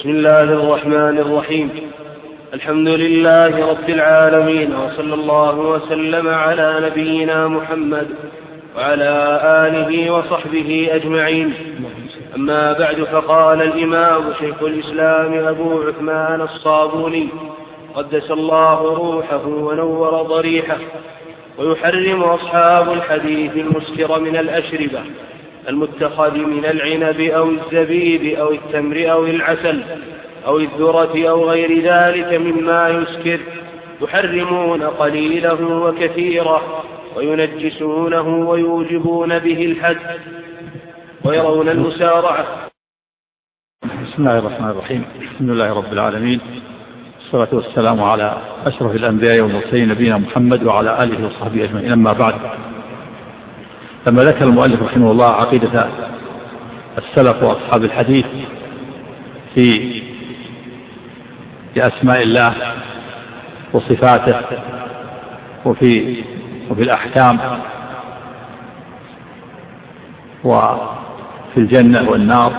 بسم الله الرحمن الرحيم. الحمد لله رب العالمين، وصلى الله وسلم على نبينا محمد وعلى آله وصحبه أجمعين. أما بعد، فقال الإمام شيخ الإسلام أبو عثمان الصابوني قدس الله روحه ونور ضريحه: ويحرم أصحاب الحديث المسكر من الأشربة المتخذ من العنب أو الزبيب أو التمر أو العسل أو الذرة أو غير ذلك مما يسكر، يحرمون قليله وكثيره، وينجسونه ويوجبون به الحد، ويرون المسارعة. بسم الله الرحمن الرحيم. الحمد لله رب العالمين، والصلاة والسلام على أشرف الأنبياء والمرسلين نبينا محمد وعلى آله وصحبه أجمعين. أما بعد، لما ذكر المؤلف رحمه الله عقيدة السلف وأصحاب الحديث في أسماء الله وصفاته وفي الأحكام وفي الجنة والنار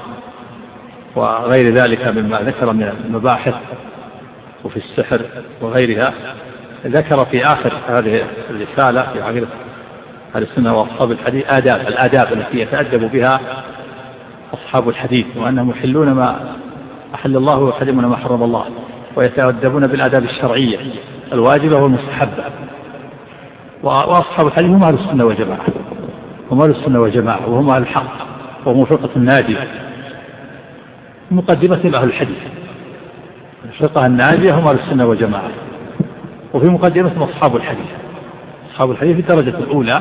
وغير ذلك مما ذكر من المباحث وفي السحر وغيرها، ذكر في آخر هذه الرسالة في عقيدة أهل السنة وأصحاب الحديث الآداب التي يتأدب بها أصحاب الحديث، وأنهم يحلون ما أحل الله ويحرمون ما حرم الله، ويتأدبون بالآداب الشرعية الواجبة والمستحبة. وأصحاب الحديث هم أهل السنة والجماعة، هم أهل السنة والجماعة، وهم أهل الحق، وهم فرقة الناجية. مقدمة أهل الحديث الفرقة الناجية هم أهل السنة والجماعة، وفي مقدمة أصحاب الحديث. أصحاب الحديث في الدرجة الأولى،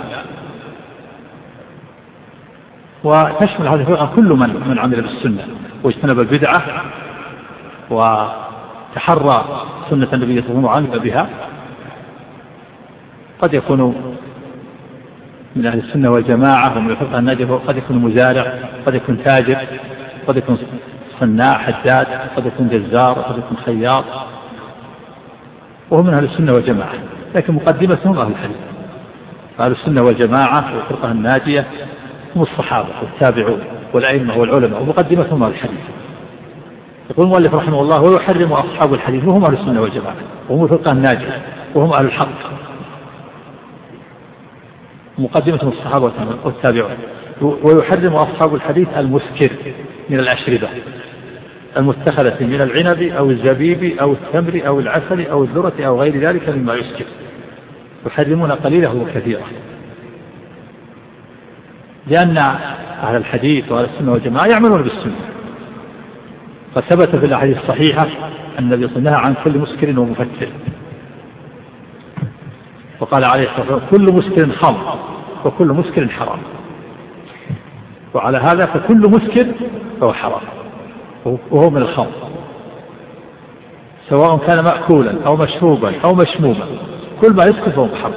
وتشمل هذه الفرقة كل من عمل بالسنة واجتنب البدعة وتحرى سنة النبي صلى الله عليه وسلم بها. قد يكون من أهل السنة والجماعة ومن الفرقة الناجية، قد يكون مزارع، قد يكون تاجر، قد يكون صناع حداد، قد يكون جزار، قد يكون خياط، وهم من أهل السنة والجماعة. لكن مقدمتهم أهل الحديث. أهل السنة والجماعة والفرقة الناجية هم الصحابة والتابعون والأئمة والعلماء، ومقدمتهم أهل الحديث. يقول المؤلف رحمه الله: ويحرم أصحاب الحديث، وهم أهل السنة والجماعة، وهم الفرقة الناجية، وهم أهل الحق، مقدمتهم الصحابة والتابعون. ويحرم أصحاب الحديث المسكر من الأشربة المتخذة من العنب أو الزبيب أو التمر أو العسل أو الذرة أو غير ذلك مما يسكر، يحرمون قليله وكثيره. لأن أهل الحديث وأهل السنة والجماعة يعملون بالسنة، فثبت في الأحاديث الصحيحة أن النبي صلى الله عليه وسلم عن كل مسكر ومفتر، وقال عليه الصلاة والسلام: كل مسكر خمر وكل مسكر حرام. وعلى هذا فكل مسكر فهو حرام، وهو من الخمر، سواء كان مأكولا أو مشروبا أو مشموما، كل ما يسكر فهو محرم.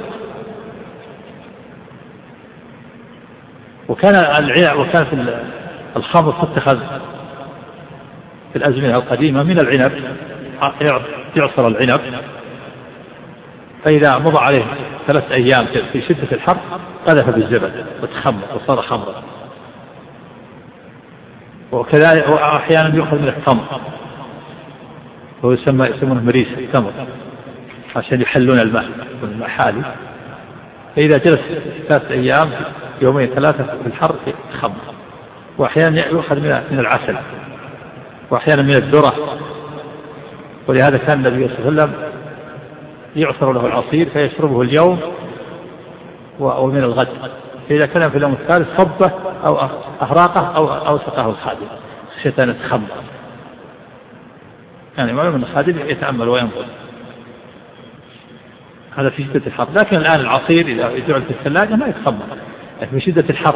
وكان في الخمر تتخذ في الأزمنة القديمة من العنب، يعصر العنب، فإذا مضى عليه 3 أيام في شدة الحر قذف بالزبد وتخمر وصار خمرا. وكذلك أحيانا يؤخذ من التمر، وهو يسمونه مريس التمر، عشان يحلون الماء والمحالي. فإذا جلس 3 أيام 2-3 في الحر خمر. وأحيانا يؤخذ من العسل، وأحيانا من الذرة. ولهذا كان النبي صلى الله عليه وسلم يعصر له العصير فيشربه اليوم ومن الغد، فإذا كان في اليوم الثالث صبه أو أحراقه أو سقاه الخادم خشية أن يتخمر. يعني معلوم أن الخادم يتأمل وينظر. هذا في شدة الحر. لكن الآن العصير إذا جعل في الثلاجة ما يتخمر، لكن في شدة الحر،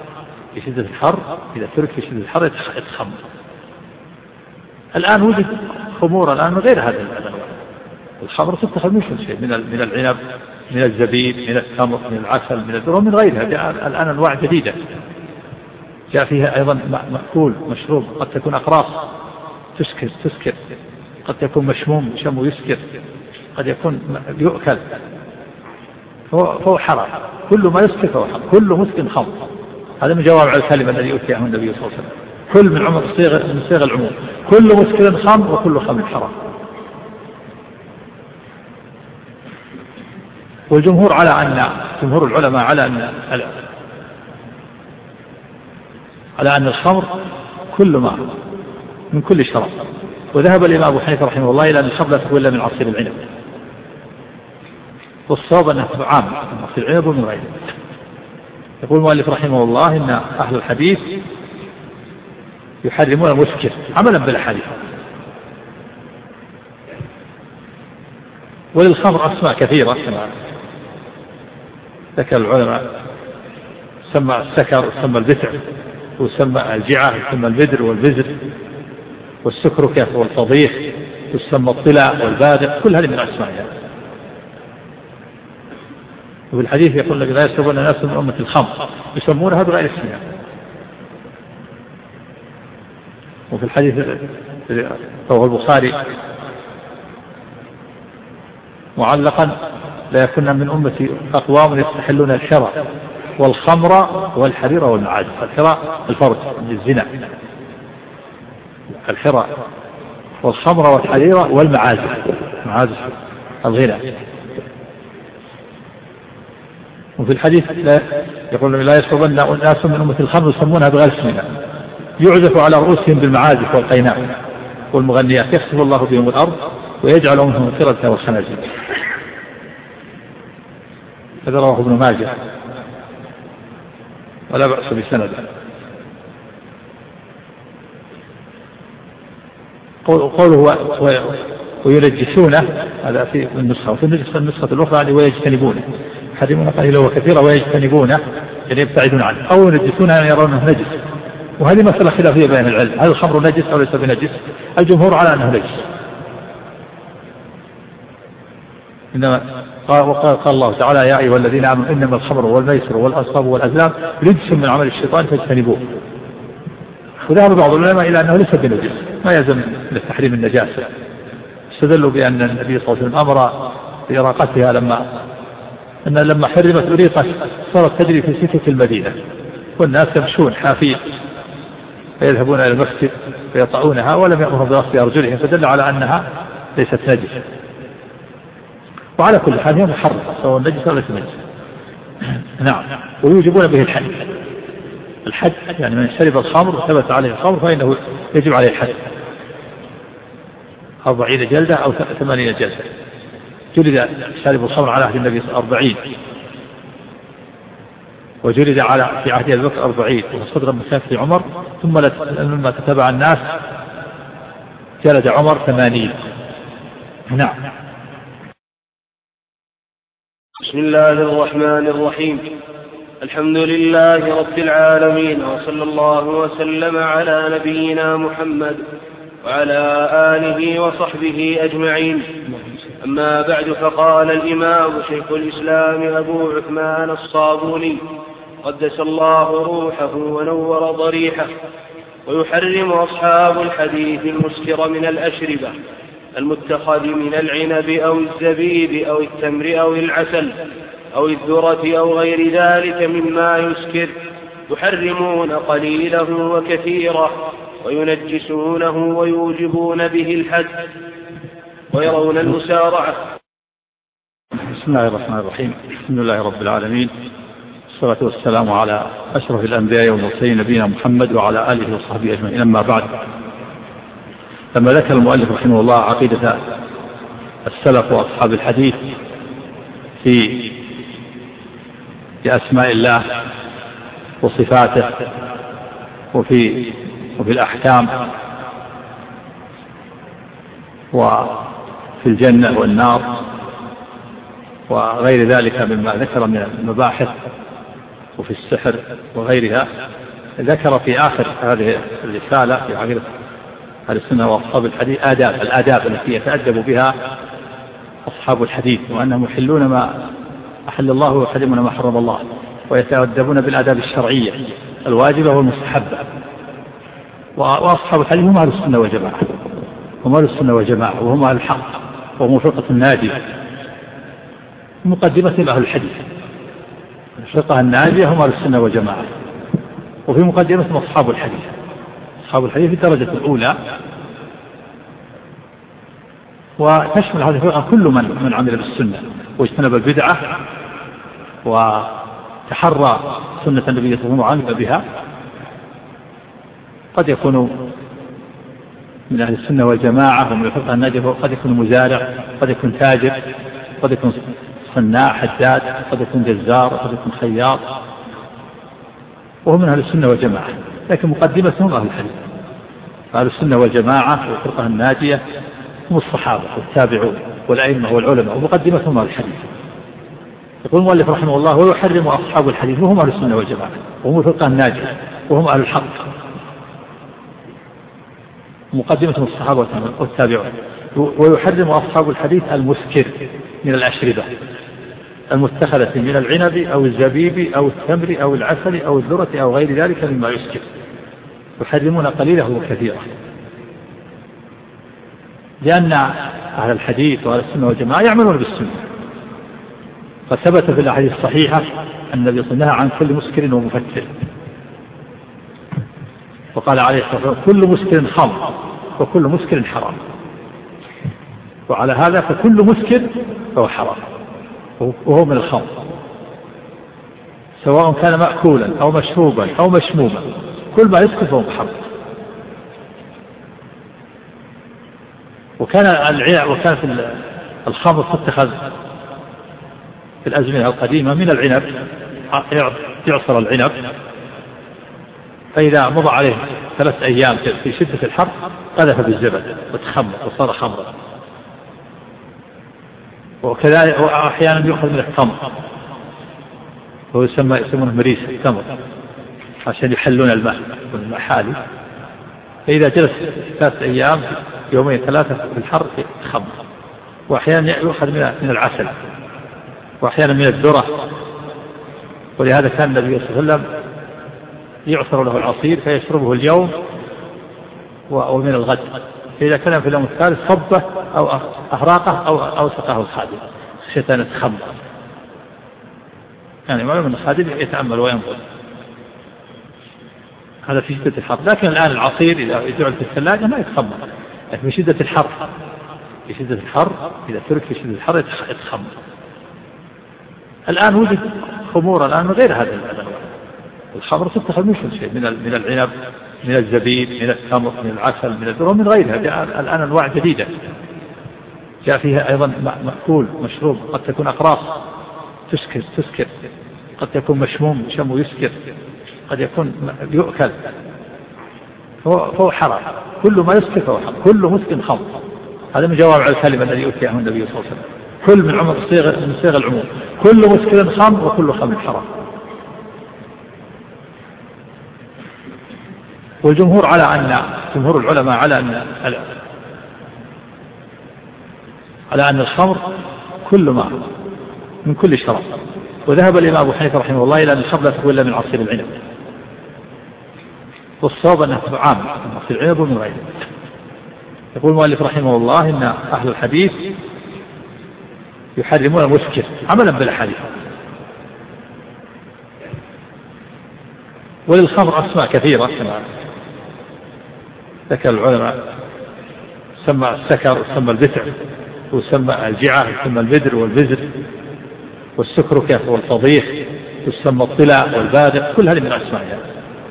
إذا ترك في شدة الحر يتخمر. الآن وجد خمور الآن من غير هذا الأنواع. الخمر تتخذ من كل شيء، من العنب، من الزبيب، من التمر، من العسل، من الذرة، من غيرها. الآن أنواع جديدة جاء فيها أيضا مأكول مشروب، قد تكون أقراص تسكر، قد يكون مشموم شمو يسكر، قد يكون يؤكل، فهو حرام. كل ما يسكر فهو حرام، كل مسكر خمر. هذا من جوامع الكلمة الذي أتيه النبي صلى الله عليه وسلم. كل من صيغ العموم، كل مسكر خمر وكل خمر حرام. والجمهور جمهور العلماء على أن الخمر كل ما من كل شراب. وذهب الإمام أبو حنيفة رحمه الله إلى أن الخمر لا تكون إلا من عصير العنب، والصواب أنها عام من عصير العنب ومن غيره. يقول المؤلف رحمه الله إن أهل الحديث يحرمون المسكر عملا بالأحاديث. وللخمر أسماء كثيرة كما ذكر العلماء، سمى السكر وسمى البتع وسمى الجعة وسمى البدر والبزر والسكركة والفضيح وسمى الطلاء والبادق، كل هذه من أسمائها. وفي الحديث يقول لك لا يشربون الناس من أمة الخمر يسمونها بغير اسمها. وفي الحديث رواه البخاري معلقا لا يكون من أمتي أقوام يستحلون الحرى والخمر والحرير والمعازف. الحرى الفرج من الزنا، الحرى والخمر والحرير والمعازف، معازف الغنى. وفي الحديث يقول لا يشربن ناس من أمة الخمر يسمونها بغير اسمها يعزف على رؤوسهم بالمعازف والقيناء والمغنيات يخسف الله بهم الأرض ويجعل منهم القردة والخنازير. هذا رواه ابن ماجه ولا بأس بسنده. قوله وينجسونه هذا في النسخة، وفي النسخة الأخرى ويجتنبونه، يحرمون قليلا وكثيرا ويجتنبونه يعني يبتعدون عنه، أو ينجسونه يعني يرونه نجس. وهذه مسألة خلافية بين العلم، هل الخمر نجس أو ليس بنجس؟ الجمهور على أنه نجس. إنما قال الله تعالى يا أيها الذين آمنوا إنما الخمر والميسر والأنصاب والأزلام رجس من عمل الشيطان فاجتنبوه. وذهب بعض العلماء إلى أنه ليس بنجس، ما يلزم من التحريم النجاسة. استدلوا بأن النبي صلى الله عليه وسلم أمر بإراقتها لما حرمت أريقت صارت تجري في سكك المدينة والناس يمشون حافين فيذهبون إلى المسجد فيطعونها ولم يأمرهم بغسل أرجلهم، فدل على أنها ليست نجسة. وعلى كل حال هي محرمة سواء نجسة أو ليس نجسة. نعم. ويوجبون به الحد يعني من شرب الخمر وثبت عليه الخمر فإنه يجب عليه الحد 40 جلدة أو 80 جلدة. جلد شارب الخمر على عهد النبي 40، وجلد في عهد أبي بكر 40، وصدر من خلافة عمر، ثم لما تتبع الناس جلد عمر 80. نعم. بسم الله الرحمن الرحيم. الحمد لله رب العالمين، وصلى الله وسلم على نبينا محمد وعلى آله وصحبه أجمعين. أما بعد، فقال الإمام شيخ الإسلام أبو عثمان الصابوني قدس الله روحه ونور ضريحه: ويحرم أصحاب الحديث المسكر من الأشربة المتخذ من العنب أو الزبيب أو التمر أو العسل أو الذرة أو غير ذلك مما يسكر، يحرمون قليله وكثيره وينجسونه ويوجبون به الحد ويرون المسارعة. بسم الله الرحمن الرحيم. الحمد لله رب العالمين، والصلاة والسلام على أشرف الأنبياء والمرسلين نبينا محمد وعلى آله وصحبه أجمعين. أما بعد، لما ذكر المؤلف رحمه الله عقيدة السلف وأصحاب الحديث في أسماء الله وصفاته وفي الأحكام وفي الجنة والنار وغير ذلك مما ذكر من المباحث وفي السحر وغيرها، ذكر في آخر هذه الرسالة في عقيدة أهل السنة وأصحاب الحديث الآداب التي يتأدب بها أصحاب الحديث، وأنهم يحلون ما أحل الله ويحرمون ما حرم الله، ويتأدبون بالآداب الشرعية الواجبة والمستحبة. وأصحاب الحديث هم أهل السنة والجماعة، هم أهل السنة والجماعة، وهم أهل الحق، وهم فرقة الناجية. مقدمة أهل الحديث الفرقة الناجية هم أهل السنة والجماعة، وفي مقدمة أصحاب الحديث أصحاب الحديث في الدرجة الأولى، وتشمل هذه الفرقة كل من عمل بالسنة واجتنب البدعة وتحرى سنة النبي صلى الله عليه وسلم وعمل بها. قد يكون من أهل السنة والجماعة ومن الفرقة الناجية، قد يكون مزارع، قد يكون تاجر، قد يكون صناع حداد، قد يكون جزار، قد يكون خياط، وهم من أهل السنة والجماعة، لكن مقدمتهم أهل الحديث. أهل السنة والجماعة والفرقة الناجية هم الصحابة والتابعون والأئمة والعلماء، ومقدمتهم أهل الحديث. يقول المؤلف رحمه الله: ويحرم أصحاب الحديث، وهم أهل السنة والجماعة وهم الفرقة الناجية وهم أهل الحق، مقدمتهم الصحابة والتابعون. ويحرم أصحاب الحديث المسكر من الأشربة المتخذة من العنب أو الزبيب أو التمر أو العسل أو الذرة أو غير ذلك مما يسكر، يحرمون قليله وكثيره، لأن أهل الحديث وأهل السنة والجماعة يعملون بالسنة. فثبت في الأحاديث الصحيحة أن النبي صلى الله عليه وسلم عن كل مسكر ومفتر، وقال عليه الصلاة والسلام: كل مسكر خمر وكل مسكر حرام. وعلى هذا فكل مسكر فهو حرام، وهو من الخمر، سواء كان مأكولا أو مشروبا أو مشموما، كل ما يسكر فهو محرم. وكان في الخمر تتخذ في الأزمنة القديمة من العنب، يعصر العنب، فإذا مضى عليه 3 أيام في شدة الحر قذف بالزبد وتخمر وصار خمرا. وكذلك أحيانا يؤخذ من التمر، وهو يسمونه مريس التمر، عشان يحلون الماء والمحالي، فإذا جلس 3 أيام 2-3 في الحر تخمر. وأحيانا يؤخذ من العسل، وأحيانا من الذرة. ولهذا كان النبي صلى الله عليه وسلم يعصر له العصير فيشربه اليوم ومن الغد، فإذا كان في اليوم الثالث صبه أو أهراقه أو سقاه الخادم خشية أن يتخمر. يعني معلوم أن الخادم يتأمل وينظر. هذا في شدة الحر. لكن الآن العصير إذا جعل في الثلاجة ما يتخمر، لكن في شدة الحر، إذا ترك في شدة الحر يتخمر. الآن وجد خمور الآن غير هذا الأنواع. الخمر تتخذ من كل شيء، من العنب، من الزبيب، من التمر، من العسل، من الذرة، من غيرها. الآن أنواع جديدة جاء فيها أيضا مأكول مشروب، قد تكون أقراص تسكر، قد تكون مشموم شمو يسكر، قد يكون يؤكل، فهو حرام. كل ما يسكر فهو حرام، كل مسكر خمر. هذا من جواب على الكلمة الذي أتيه النبي صلى الله عليه وسلم، كل من صيغ العموم، كل مسكر خمر وكل خمر حرام. والجمهور جمهور العلماء على أن الخمر كل ما من كل شراب. وذهب الإمام أبو حنيفة رحمه الله إلى أن الخمر لا تكون إلا من عصير العنب، والصواب أنها عام من عصير العنب ومن غيره. يقول المؤلف رحمه الله: إن أهل الحديث يحرمون المسكر عملا بالأحاديث. وللخمر أسماء كثيرة كما ذكر العلماء، سمى السكر وسمى البتع وسمى الجعة وسمى البدر والبزر والسكركة والفضيح وسمى الطلاء والبادق، كل هذه من أسمائها.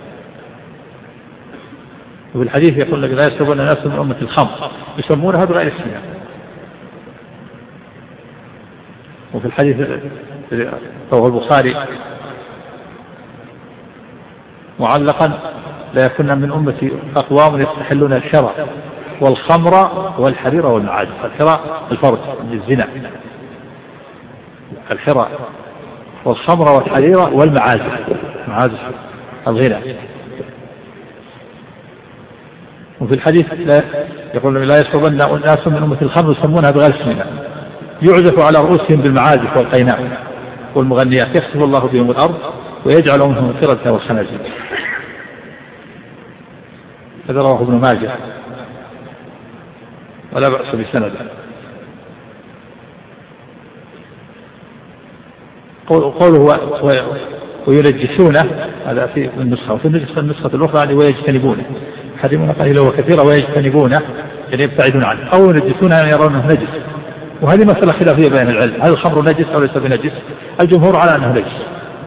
وفي الحديث يقول لك: لا يشربون الناس من أمة الخمر، يسمونها بغير اسمها. وفي الحديث رواه البخاري معلقا: لا يكون من أمتي أقوام يستحلون الحرى والخمر والحرير والمعازف. الحرى الفرج من الزنا، الحرى والخمر والحرير والمعازف، معازف الغنى. وفي الحديث يقول: لا يشربن الناس من أمة الخمر يسمونها بغير اسمها، يعزف على رؤوسهم بالمعازف والقيناء والمغنيات، يخسف الله بهم الأرض ويجعل منهم القردة والخنازير. هذا رواه ابن ماجه ولا بأس بسنده. قوله وينجسونه، هذا في النسخة، وفي النسخة الأخرى ويجتنبونه، يحرمون قليلا وكثيرا ويجتنبونه يعني يبتعدون عنه، أو ينجسونه يعني يرونه نجس. وهذه مسألة خلافية بين العلم، هل الخمر نجس أو ليس بنجس؟ الجمهور على أنه نجس.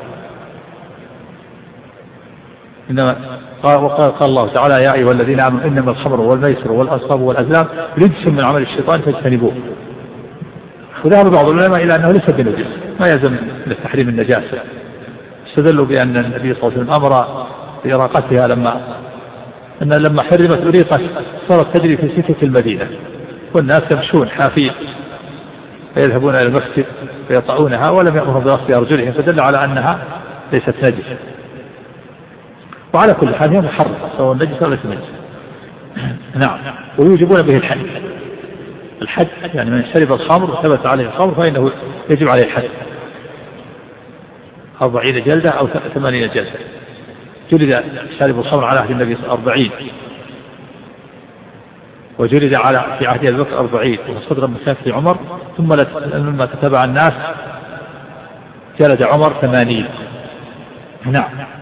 إنما قال الله تعالى يا أيها الذين آمنوا إنما الخمر والميسر والأنصاب والأزلام رجس من عمل الشيطان فاجتنبوه. وذهب بعض العلماء إلى أنه ليس بنجس، ما يلزم من التحريم النجاسة. استدلوا بأن النبي صلى الله عليه وسلم أمر بإراقتها لما حرمت أريقت صارت تجري في سكة المدينة والناس يمشون حافين فيذهبون إلى المسجد فيطعونها ولم يأمرهم بغسل أرجلهم، فدل على أنها ليست نجسة. وعلى كل حال هي محرمة سواء نجس أو ليس نجس. نعم. ويوجبون به الحد يعني من شرب الخمر وثبت عليه الخمر فإنه يجب عليه الحد 40 جلدة أو 80 جلدة. جلد شارب الخمر على عهد النبي 40، وجلد في عهد أبي بكر 40، وصدر من خلافة عمر، ثم لما تتبع الناس جلد عمر 80. نعم.